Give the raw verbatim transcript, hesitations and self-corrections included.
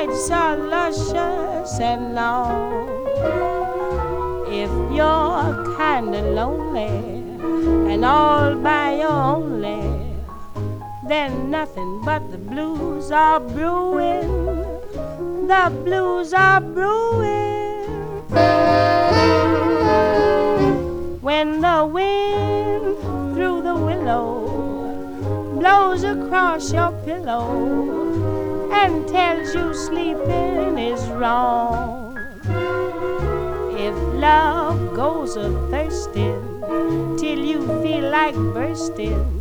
nights are luscious and long. If you're kinda lonely and all by your only, then nothing but the blues are brewing. The blues are brewing. When the wind through the willow blows across your pillow and tells you sleeping is wrong. If love goes a thirsting till you feel like bursting,